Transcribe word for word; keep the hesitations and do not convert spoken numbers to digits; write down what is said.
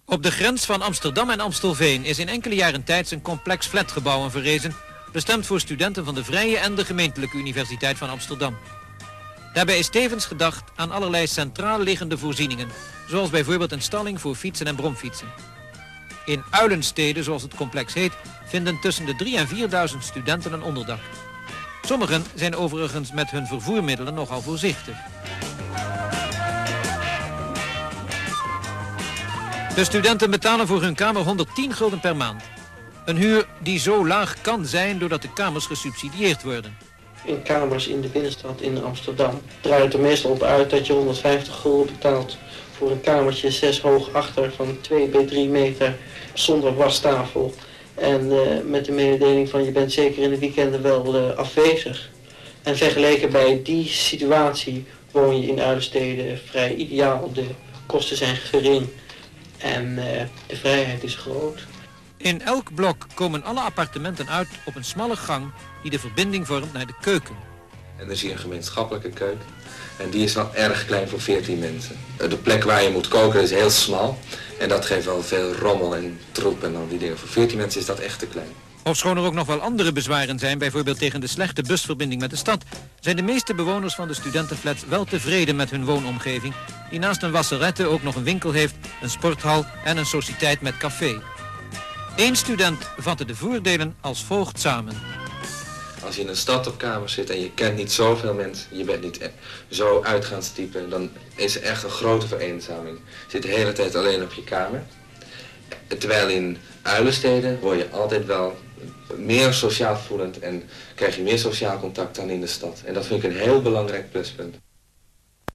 Op de grens van Amsterdam en Amstelveen is in enkele jaren tijd een complex flatgebouwen verrezen, bestemd voor studenten van de Vrije en de Gemeentelijke Universiteit van Amsterdam. Daarbij is tevens gedacht aan allerlei centraal liggende voorzieningen, zoals bijvoorbeeld een stalling voor fietsen en bromfietsen. In Uilenstede, zoals het complex heet, vinden tussen de drieduizend en vierduizend studenten een onderdak. Sommigen zijn overigens met hun vervoermiddelen nogal voorzichtig. De studenten betalen voor hun kamer honderdtien gulden per maand. Een huur die zo laag kan zijn doordat de kamers gesubsidieerd worden. In kamers in de binnenstad in Amsterdam draait het er meestal op uit dat je honderdvijftig gulden betaalt voor een kamertje zes hoog achter van twee bij drie meter zonder wastafel. En uh, met de mededeling van je bent zeker in de weekenden wel uh, afwezig. En vergeleken bij die situatie woon je in Uilenstede vrij ideaal. De kosten zijn gering en uh, de vrijheid is groot. In elk blok komen alle appartementen uit op een smalle gang die de verbinding vormt naar de keuken. En dan zie je een gemeenschappelijke keuken. En die is wel erg klein voor veertien mensen. De plek waar je moet koken is heel smal. En dat geeft wel veel rommel en troep en dan die dingen. Voor veertien mensen is dat echt te klein. Ofschoon er ook nog wel andere bezwaren zijn, bijvoorbeeld tegen de slechte busverbinding met de stad, zijn de meeste bewoners van de studentenflats wel tevreden met hun woonomgeving, die naast een wasserette ook nog een winkel heeft, een sporthal en een sociëteit met café. Eén student vatte de voordelen als volgt samen. Als je in een stad op kamer zit en je kent niet zoveel mensen, je bent niet zo uitgaanstype, dan is er echt een grote vereenzaming. Je zit de hele tijd alleen op je kamer. Terwijl in Uilenstede word je altijd wel meer sociaal voelend en krijg je meer sociaal contact dan in de stad. En dat vind ik een heel belangrijk pluspunt.